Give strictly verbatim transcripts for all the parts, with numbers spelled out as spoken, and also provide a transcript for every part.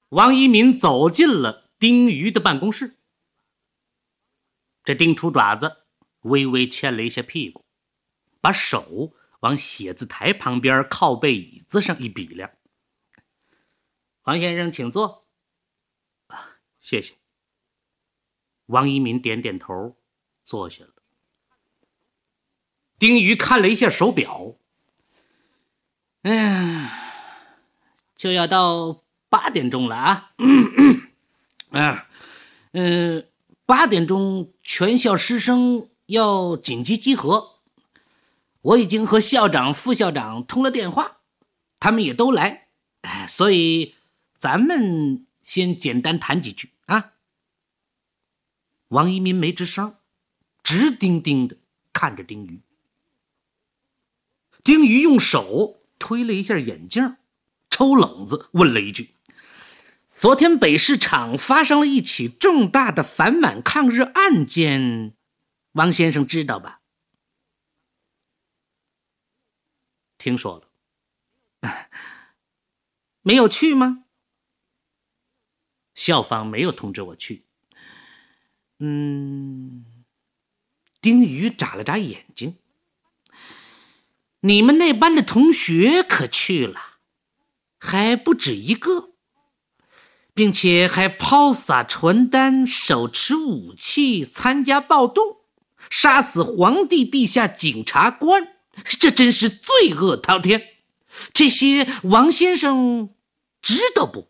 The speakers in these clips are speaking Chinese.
王一民走进了丁瑜的办公室。这丁出爪子微微欠了一下屁股，把手往写字台旁边靠背椅子上一比量。王先生请坐。啊，谢谢。王一民点点头，坐下了。丁瑜看了一下手表，哎呀，就要到八点钟了啊！啊，嗯、呃，八点钟全校师生要紧急集合，我已经和校长、副校长通了电话，他们也都来，所以咱们先简单谈几句啊。王一民没吱声，直盯盯的看着丁瑜。丁瑜用手推了一下眼镜，抽冷子问了一句：昨天北市场发生了一起重大的反满抗日案件，王先生知道吧？听说了。没有去吗？校方没有通知我去。嗯，丁瑜眨了眨眼睛。你们那班的同学可去了，还不止一个，并且还抛洒传单，手持武器参加暴动，杀死皇帝陛下检察官，这真是罪恶滔天。这些王先生知道不？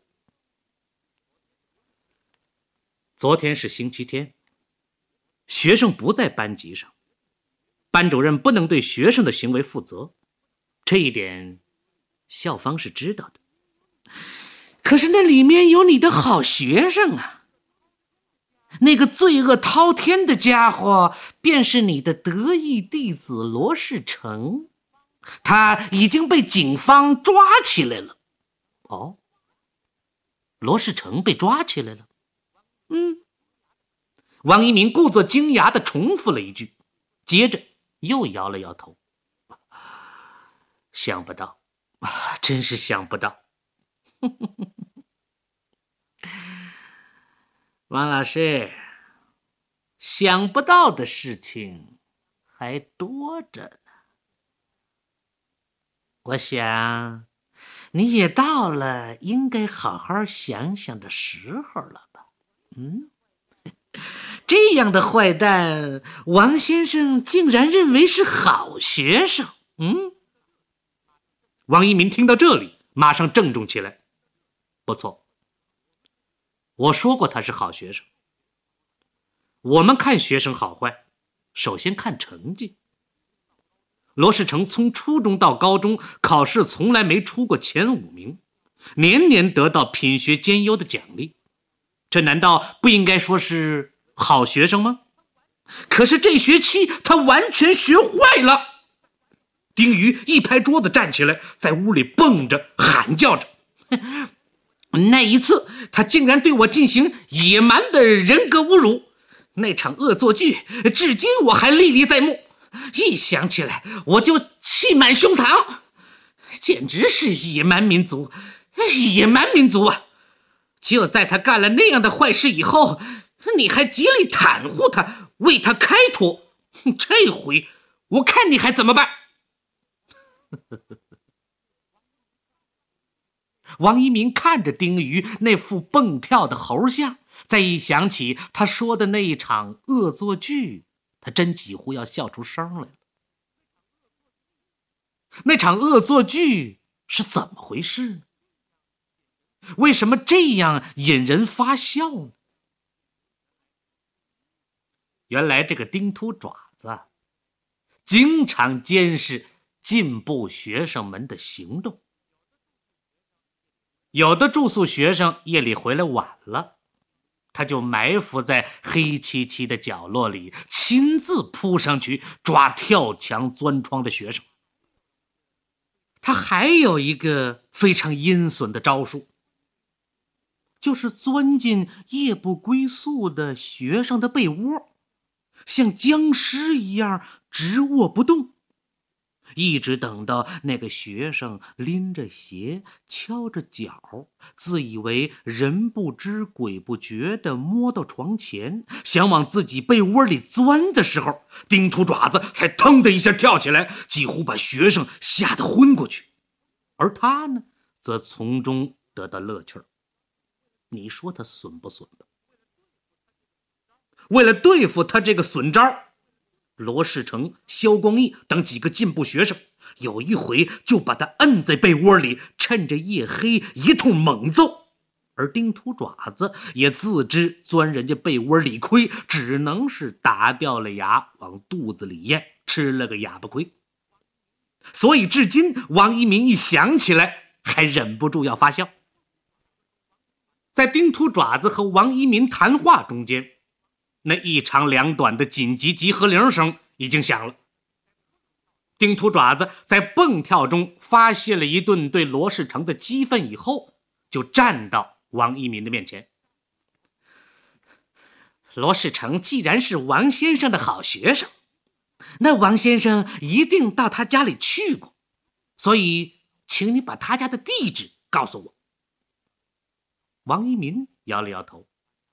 昨天是星期天，学生不在班级上，班主任不能对学生的行为负责，这一点校方是知道的。可是那里面有你的好学生啊，那个罪恶滔天的家伙便是你的得意弟子罗世成，他已经被警方抓起来了。哦，罗世成被抓起来了。嗯，王一鸣故作惊讶地重复了一句，接着又摇了摇头。想不到，真是想不到。王老师，想不到的事情还多着呢。我想你也到了应该好好想想的时候了吧？嗯，这样的坏蛋，王先生竟然认为是好学生。嗯，王一鸣听到这里，马上郑重起来。不错，我说过他是好学生。我们看学生好坏，首先看成绩。罗世成从初中到高中考试从来没出过前五名，年年得到品学兼优的奖励，这难道不应该说是好学生吗？可是这学期他完全学坏了。丁瑜一拍桌子站起来，在屋里蹦着喊叫着。那一次他竟然对我进行野蛮的人格侮辱，那场恶作剧至今我还历历在目，一想起来我就气满胸膛，简直是野蛮民族，野蛮民族啊！就在他干了那样的坏事以后，你还极力袒护他，为他开脱，这回我看你还怎么办？王一鸣看着丁瑜那副蹦跳的猴像，再一想起他说的那一场恶作剧，他真几乎要笑出声来了。那场恶作剧是怎么回事呢？为什么这样引人发笑呢？原来这个丁秃爪子经常监视进步学生们的行动。有的住宿学生夜里回来晚了，他就埋伏在黑漆漆的角落里，亲自扑上去抓跳墙钻窗的学生。他还有一个非常阴损的招数，就是钻进夜不归宿的学生的被窝，像僵尸一样直卧不动。 一直等到那个学生拎着鞋，敲着脚，自以为人不知鬼不觉地摸到床前，想往自己被窝里钻的时候，丁秃爪子才腾的一下跳起来，几乎把学生吓得昏过去。而他呢，则从中得到乐趣儿。你说他损不损吧？为了对付他这个损招，罗世成、萧光义等几个进步学生有一回就把他摁在被窝里，趁着夜黑一通猛揍。而丁秃爪子也自知钻人家被窝理亏，只能是打掉了牙往肚子里咽，吃了个哑巴亏。所以至今王一民一想起来还忍不住要发笑。在丁秃爪子和王一民谈话中间，那一长两短的紧急集合铃声已经响了。丁秃爪子在蹦跳中发泄了一顿对罗世成的激愤以后，就站到王一民的面前。罗世成既然是王先生的好学生，那王先生一定到他家里去过，所以请你把他家的地址告诉我。王一民摇了摇头，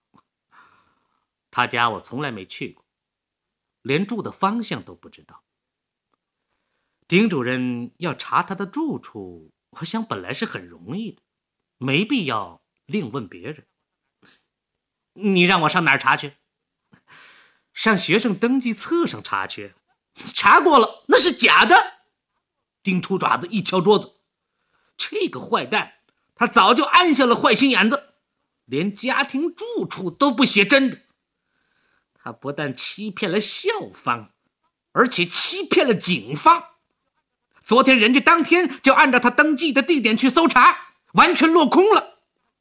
他家我从来没去过，连住的方向都不知道。丁主任要查他的住处，我想本来是很容易的，没必要另问别人。你让我上哪儿查去？上学生登记册上查去。查过了，那是假的。丁秃爪子一敲桌子，这个坏蛋，他早就安下了坏心眼子，连家庭住处都不写真的。他不但欺骗了校方，而且欺骗了警方。昨天人家当天就按照他登记的地点去搜查，完全落空了。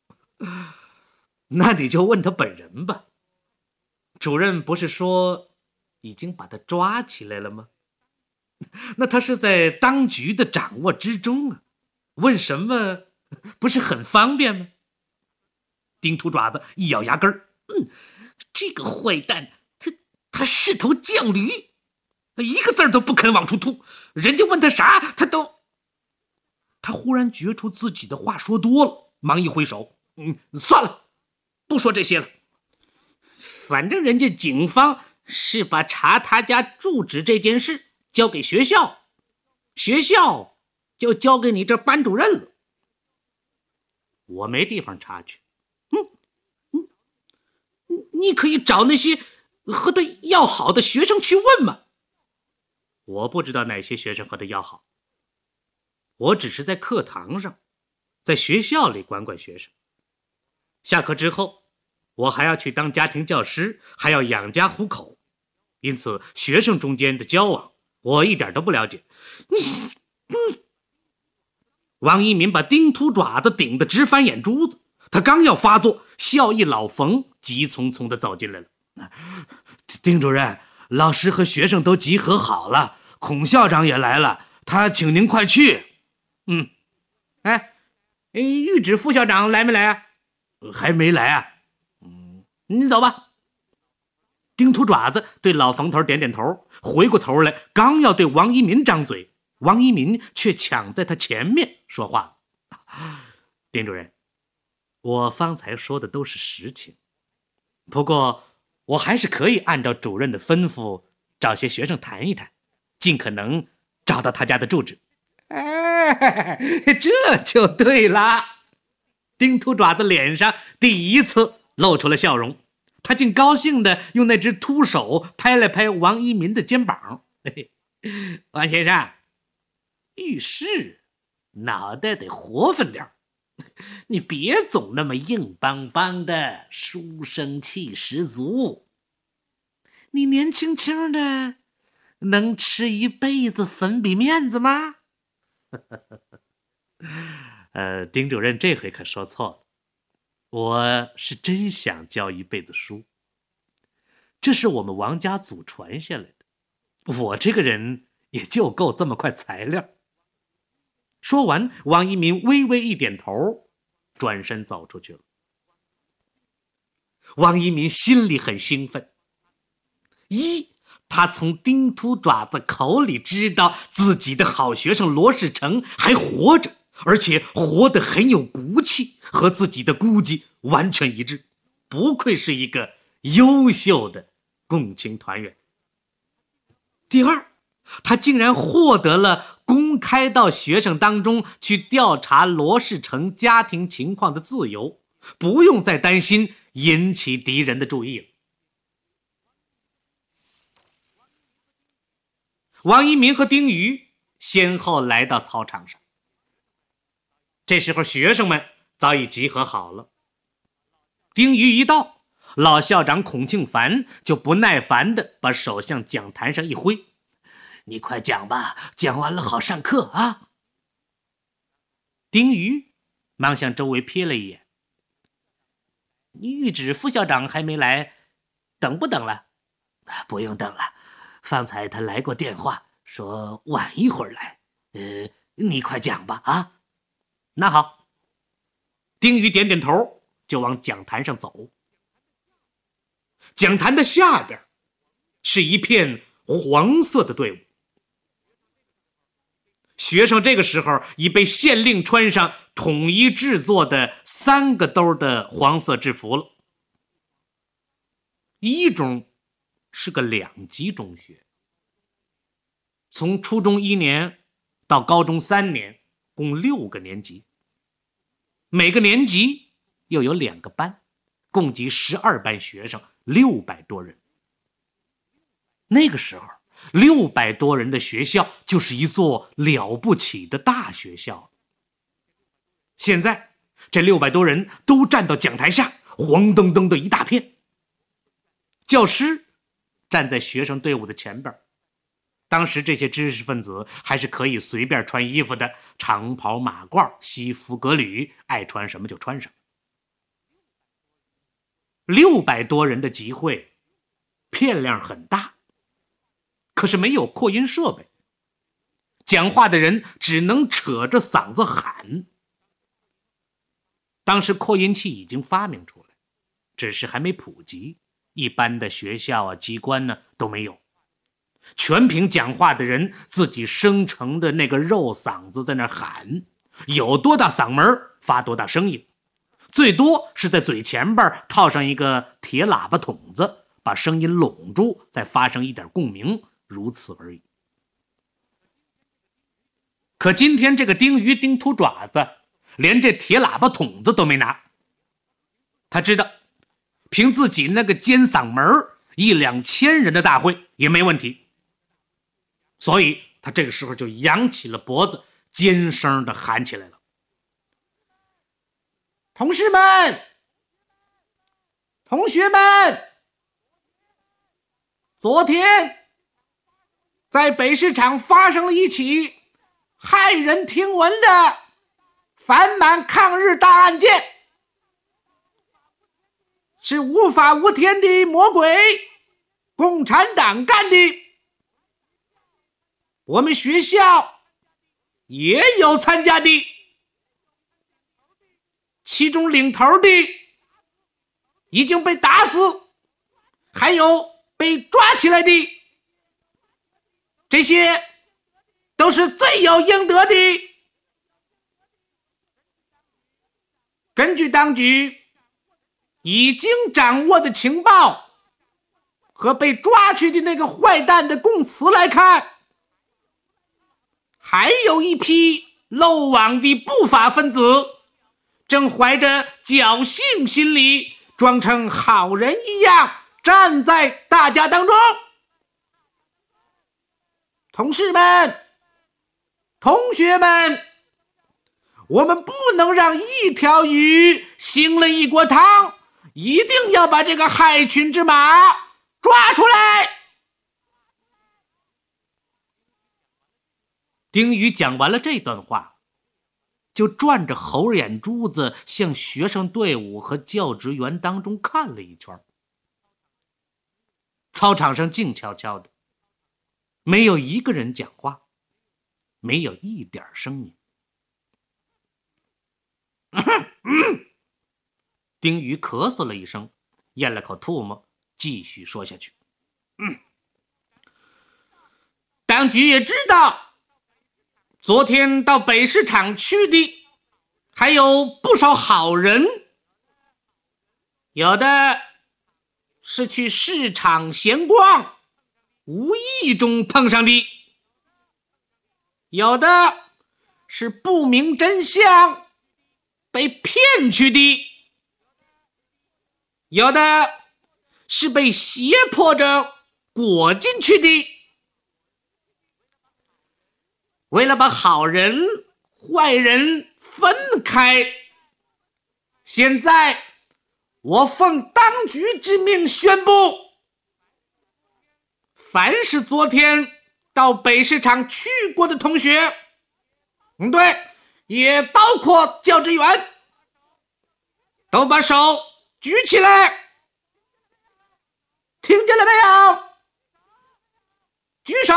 那你就问他本人吧。主任不是说已经把他抓起来了吗？那他是在当局的掌握之中啊，问什么不是很方便吗？丁秃爪子一咬牙根儿，嗯，这个坏蛋，他他是头犟驴，一个字都不肯往出吐。人家问他啥，他都……他忽然觉出自己的话说多了，忙一挥手，嗯，算了，不说这些了。反正人家警方是把查他家住址这件事交给学校，学校就交给你这班主任了。我没地方查去。嗯嗯，你可以找那些和他要好的学生去问嘛。我不知道哪些学生和他要好，我只是在课堂上，在学校里管管学生。下课之后，我还要去当家庭教师，还要养家糊口，因此学生中间的交往我一点都不了解。你、嗯、王一民把丁秃爪子顶得直翻眼珠子，他刚要发作，校医老冯急匆匆地走进来了。丁主任，老师和学生都集合好了，孔校长也来了，他请您快去。嗯，哎，玉指副校长来没来啊？还没来啊。嗯，你走吧。丁秃爪子对老冯头点点头，回过头来刚要对王一民张嘴，王一民却抢在他前面说话。丁主任，我方才说的都是实情，不过我还是可以按照主任的吩咐找些学生谈一谈，尽可能找到他家的住址。哎，这就对了。丁秃爪子脸上第一次露出了笑容，他竟高兴地用那只秃手拍了拍王一民的肩膀。王先生，遇事脑袋得活泛点，你别总那么硬邦邦的，书生气十足。你年轻轻的，能吃一辈子粉笔面子吗？呃，丁主任这回可说错了，我是真想教一辈子书，这是我们王家祖传下来的，我这个人也就够这么块材料。说完，王一民微微一点头，转身走出去了。王一民心里很兴奋，一他从丁秃爪子口里知道自己的好学生罗世成还活着，而且活得很有骨气，和自己的估计完全一致，不愧是一个优秀的共青团员。第二，他竟然获得了公开到学生当中去调查罗世成家庭情况的自由，不用再担心引起敌人的注意了。王一鸣和丁瑜先后来到操场上，这时候学生们早已集合好了。丁瑜一到，老校长孔庆凡就不耐烦地把手向讲坛上一挥：“你快讲吧，讲完了好上课啊！”丁瑜忙向周围瞥了一眼：“谕旨副校长还没来，等不等了？”“不用等了，方才他来过电话，说晚一会儿来。呃，你快讲吧啊！”“那好。”丁瑜点点头，就往讲坛上走。讲坛的下边是一片黄色的队伍，学生这个时候已被县令穿上统一制作的三个兜的黄色制服了。一中是个两级中学，从初中一年到高中三年，共六个年级，每个年级又有两个班，共计十二班学生，六百多人。那个时候六百多人的学校就是一座了不起的大学校。现在这六百多人都站到讲台下，黄澄澄的一大片。教师站在学生队伍的前边，当时这些知识分子还是可以随便穿衣服的，长袍马褂，西服革履，爱穿什么就穿什么。六百多人的集会，片量很大，可是没有扩音设备，讲话的人只能扯着嗓子喊。当时扩音器已经发明出来，只是还没普及，一般的学校啊、机关呢都没有。全凭讲话的人自己生成的那个肉嗓子在那喊，有多大嗓门发多大声音，最多是在嘴前边套上一个铁喇叭筒子，把声音拢住，再发生一点共鸣，如此而已。可今天这个丁瑜丁秃爪子连这铁喇叭筒子都没拿，他知道凭自己那个尖嗓门，一两千人的大会也没问题，所以他这个时候就扬起了脖子，尖声的喊起来了：“同事们，同学们，昨天在北市场发生了一起骇人听闻的反满抗日大案件，是无法无天的魔鬼共产党干的。我们学校也有参加的，其中领头的已经被打死，还有被抓起来的，这些都是罪有应得的。根据当局已经掌握的情报和被抓去的那个坏蛋的供词来看，还有一批漏网的不法分子正怀着侥幸心理，装成好人一样站在大家当中。同事们，同学们，我们不能让一条鱼腥了一锅汤，一定要把这个害群之马抓出来。丁瑜讲完了这段话，就转着猴眼珠子向学生队伍和教职员当中看了一圈。操场上静悄悄的，没有一个人讲话，没有一点声音。丁瑜咳嗽了一声，咽了口唾沫，继续说下去。嗯， 当局也知道，昨天到北市场去的还有不少好人，有的是去市场闲逛，无意中碰上的，有的是不明真相被骗去的，有的是被胁迫着裹进去的。为了把好人坏人分开，现在我奉当局之命宣布，凡是昨天到北市场去过的同学，嗯，对，也包括教职员，都把手举起来，听见了没有？举手！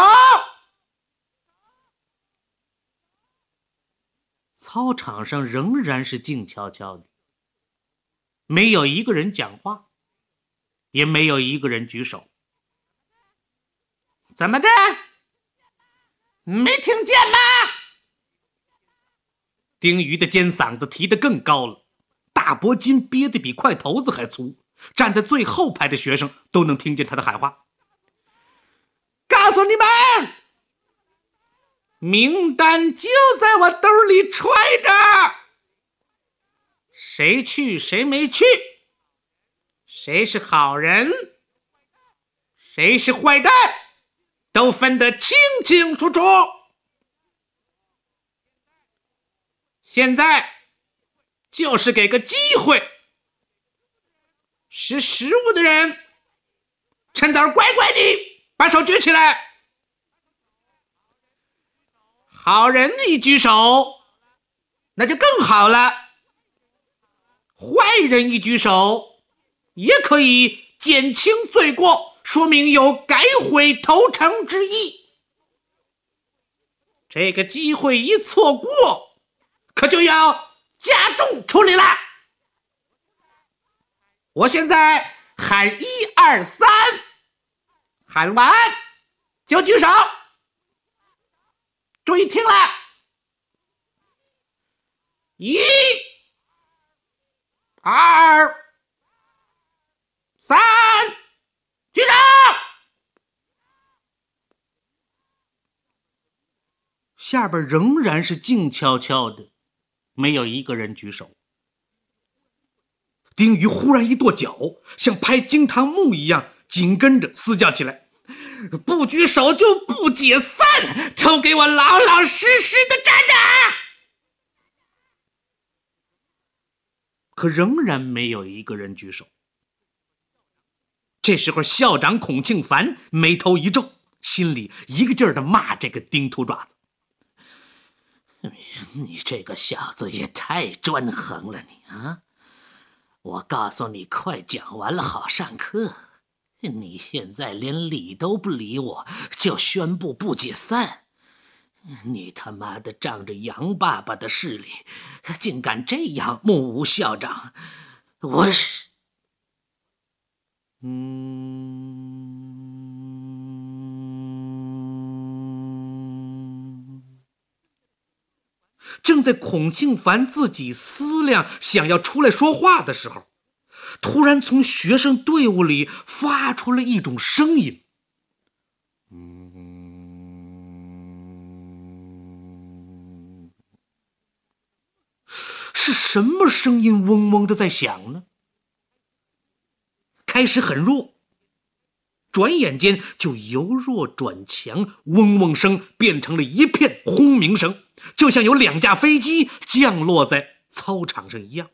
操场上仍然是静悄悄的，没有一个人讲话，也没有一个人举手。怎么的？没听见吗？丁鱼的尖嗓子提得更高了，大脖筋憋得比块头子还粗，站在最后排的学生都能听见他的喊话。告诉你们，名单就在我兜里揣着，谁去谁没去，谁是好人，谁是坏蛋，都分得清清楚楚。现在就是给个机会，识时务的人趁早乖乖地把手举起来。好人一举手，那就更好了。坏人一举手，也可以减轻罪过，说明有改悔投诚之意。这个机会一错过，可就要加重处理了。我现在喊一二三，喊完就举手。注意听了，一、二、三，举手！下边仍然是静悄悄的，没有一个人举手。丁鱼忽然一跺脚，像拍惊堂木一样，紧跟着嘶叫起来：不举手就不解散，都给我老老实实的站着！可仍然没有一个人举手。这时候校长孔庆凡眉头一皱，心里一个劲儿的骂这个丁秃爪子：你这个小子也太专横了你啊！我告诉你，快讲完了好上课，你现在连理都不理我，就宣布不解散，你他妈的仗着杨爸爸的势力，竟敢这样目无校长！我是……嗯。正在孔庆凡自己思量想要出来说话的时候，突然从学生队伍里发出了一种声音。嗯，是什么声音嗡嗡的在响呢？开始很弱，转眼间就由弱转强，嗡嗡声变成了一片轰鸣声，就像有两架飞机降落在操场上一样。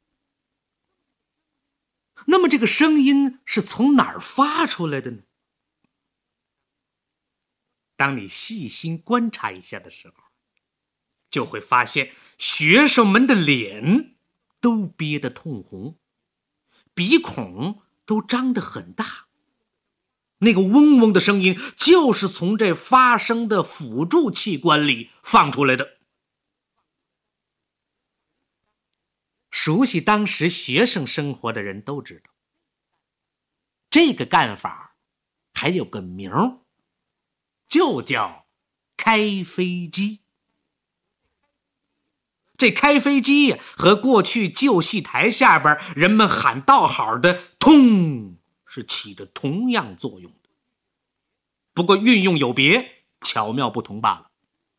那么这个声音是从哪儿发出来的呢？当你细心观察一下的时候，就会发现学生们的脸都憋得通红，鼻孔都张得很大，那个嗡嗡的声音就是从这发声的辅助器官里放出来的。熟悉当时学生生活的人都知道，这个干法还有个名儿， 就叫开飞机。这开飞机呀，和过去旧戏台下边人们喊道好的通是起着同样作用的，不过运用有别，巧妙不同罢了。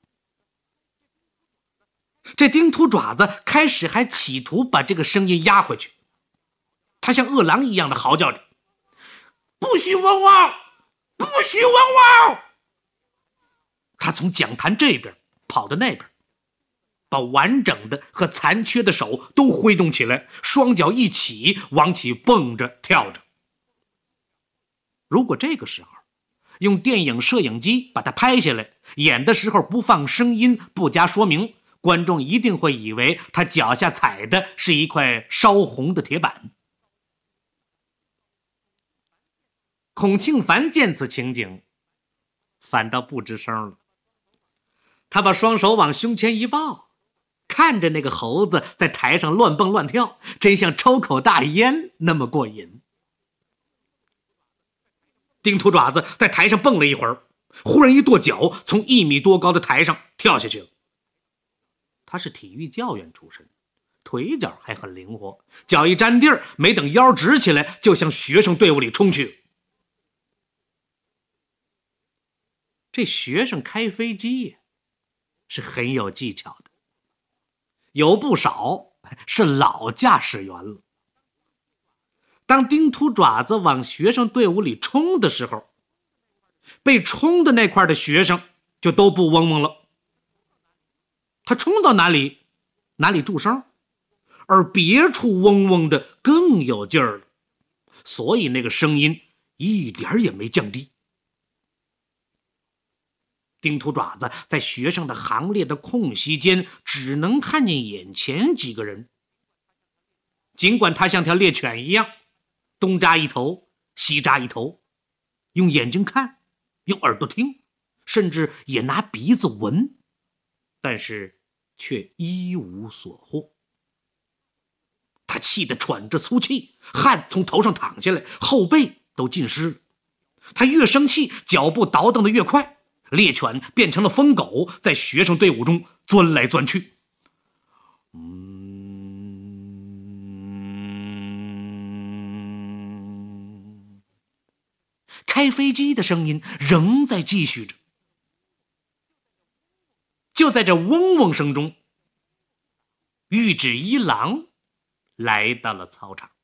这丁秃爪子开始还企图把这个声音压回去，他像饿狼一样的嚎叫着：“不许汪汪，不许汪汪！”他从讲坛这边跑到那边，把完整的和残缺的手都挥动起来，双脚一起往起蹦着跳着。如果这个时候用电影摄影机把它拍下来，演的时候不放声音，不加说明，观众一定会以为他脚下踩的是一块烧红的铁板。孔庆凡见此情景，反倒不吱声了。他把双手往胸前一抱，看着那个猴子在台上乱蹦乱跳，真像抽口大烟那么过瘾。丁秃爪子在台上蹦了一会儿，忽然一跺脚，从一米多高的台上跳下去了。他是体育教员出身，腿脚还很灵活，脚一沾地儿，没等腰直起来，就向学生队伍里冲去。这学生开飞机是很有技巧的，有不少是老驾驶员了。当丁秃爪子往学生队伍里冲的时候，被冲的那块的学生就都不嗡嗡了，他冲到哪里哪里驻声，而别处嗡嗡的更有劲儿了，所以那个声音一点也没降低。丁秃爪子在学生的行列的空隙间只能看见眼前几个人，尽管他像条猎犬一样东扎一头西扎一头，用眼睛看，用耳朵听，甚至也拿鼻子闻，但是却一无所获。他气得喘着粗气，汗从头上淌下来，后背都浸湿了。他越生气，脚步倒腾得越快，猎犬变成了疯狗，在学生队伍中钻来钻去。嗯，开飞机的声音仍在继续着。就在这嗡嗡声中，玉指一郎来到了操场。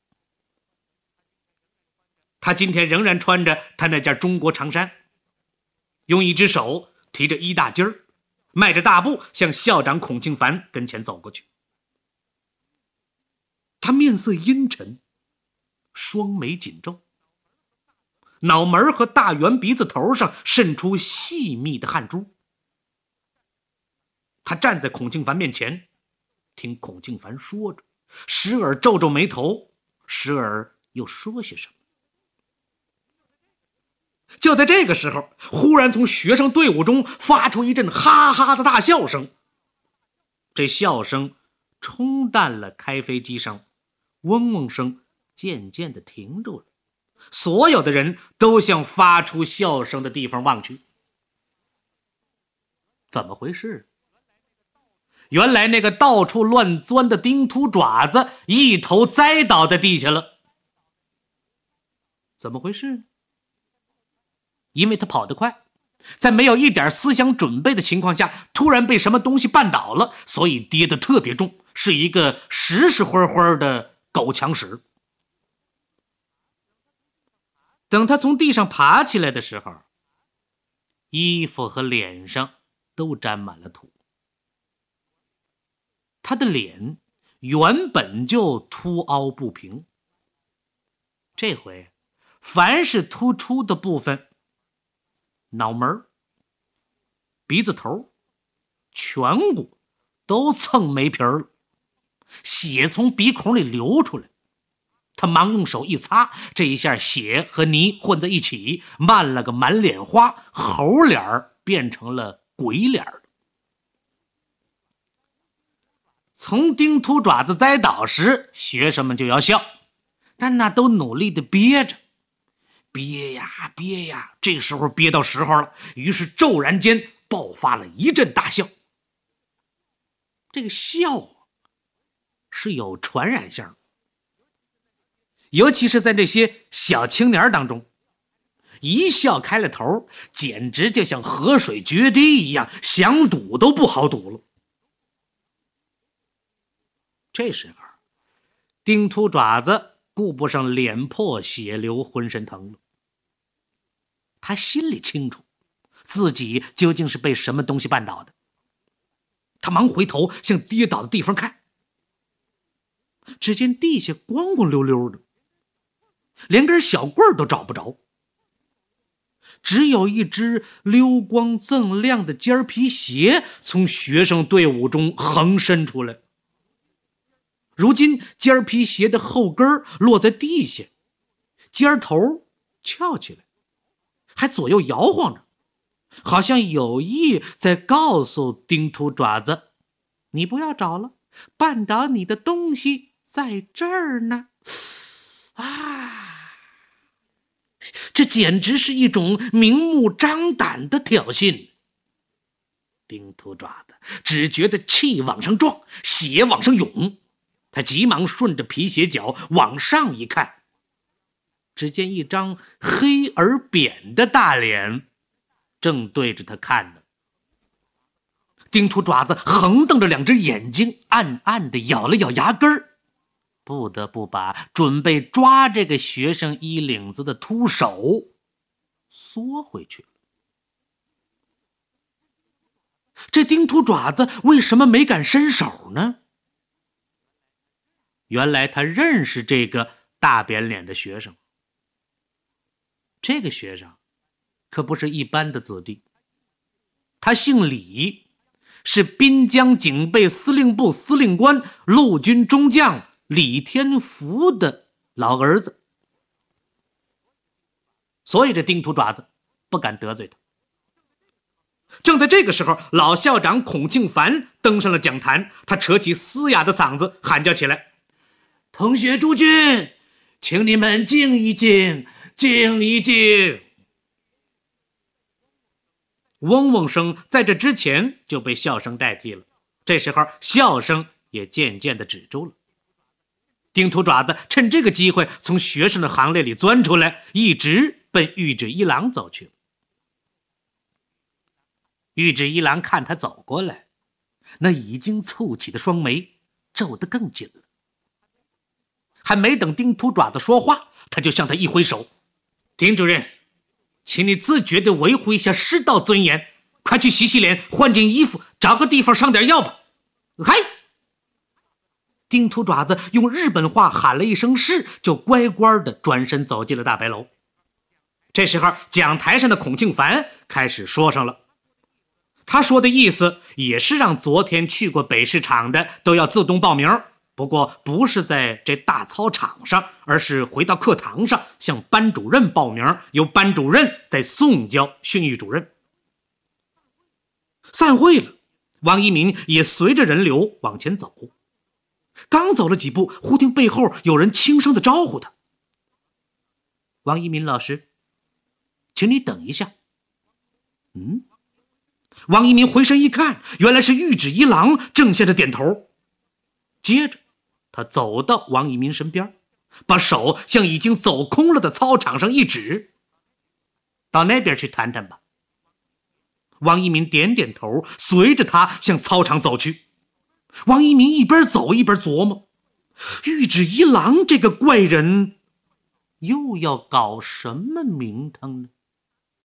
他今天仍然穿着他那件中国长衫，用一只手提着衣大襟儿，迈着大步向校长孔庆凡跟前走过去。他面色阴沉，双眉紧皱，脑门和大圆鼻子头上渗出细密的汗珠。他站在孔庆凡面前，听孔庆凡说着，时而皱皱眉头，时而又说些什么。就在这个时候，忽然从学生队伍中发出一阵哈哈的大笑声，这笑声冲淡了开飞机声，嗡嗡声渐渐地停住了。所有的人都向发出笑声的地方望去。怎么回事？原来那个到处乱钻的丁秃爪子一头栽倒在地下了。怎么回事？因为他跑得快，在没有一点思想准备的情况下，突然被什么东西绊倒了，所以跌得特别重，是一个实实灰灰的狗抢屎。等他从地上爬起来的时候，衣服和脸上都沾满了土。他的脸原本就凸凹不平，这回凡是突出的部分，脑门、鼻子头、颧骨都蹭没皮儿了，血从鼻孔里流出来。他忙用手一擦，这一下血和泥混在一起，漫了个满脸花，猴脸变成了鬼脸。从丁秃爪子栽倒时，学生们就要笑，但那都努力的憋着， 憋呀憋呀，这时候憋到时候了，于是骤然间爆发了一阵大笑。这个笑是有传染性，尤其是在这些小青年当中，一笑开了头，简直就像河水决堤一样，想堵都不好堵了。这时候丁秃爪子顾不上脸破血流浑身疼了，他心里清楚自己究竟是被什么东西绊倒的。他忙回头向跌倒的地方看，只见地下光光溜溜的，连根小棍都找不着，只有一只溜光锃亮的尖皮鞋从学生队伍中横伸出来。如今尖皮鞋的后跟落在地下，尖头翘起来，还左右摇晃着，好像有意在告诉丁秃爪子，你不要找了，绊倒你的东西在这儿呢。啊，这简直是一种明目张胆的挑衅。丁秃爪子只觉得气往上撞，血往上涌，他急忙顺着皮鞋脚往上一看，只见一张黑而扁的大脸正对着他看呢。丁秃爪子横瞪着两只眼睛，暗暗地咬了咬牙根儿，不得不把准备抓这个学生衣领子的秃手缩回去了。这丁秃爪子为什么没敢伸手呢？原来他认识这个大扁脸的学生。这个学生可不是一般的子弟，他姓李，是滨江警备司令部司令官陆军中将李天福的老儿子，所以这丁秃爪子不敢得罪他。正在这个时候，老校长孔庆凡登上了讲坛，他扯起嘶哑的嗓子喊叫起来，同学诸君，请你们静一静，静一静。嗡嗡声在这之前就被笑声代替了，这时候笑声也渐渐地止住了。丁秃爪子趁这个机会从学生的行列里钻出来，一直奔玉指一郎走去。玉指一郎看他走过来，那已经蹙起的双眉皱得更紧了。还没等丁秃爪子说话，他就向他一挥手，丁主任，请你自觉地维护一下师道尊严，快去洗洗脸，换件衣服，找个地方上点药吧。嗨！丁秃爪子用日本话喊了一声是，就乖乖地转身走进了大白楼。这时候讲台上的孔庆凡开始说上了，他说的意思也是让昨天去过北市场的都要自动报名，不过不是在这大操场上，而是回到课堂上向班主任报名，由班主任再送交训育主任。散会了，王一民也随着人流往前走。刚走了几步，忽听背后有人轻声地招呼他，王一民老师，请你等一下。嗯，王一民回身一看，原来是玉指一郎正向着点头。接着他走到王一民身边，把手向已经走空了的操场上一指，到那边去谈谈吧。王一民点点头，随着他向操场走去。王一民一边走一边琢磨，玉指一郎这个怪人又要搞什么名堂呢？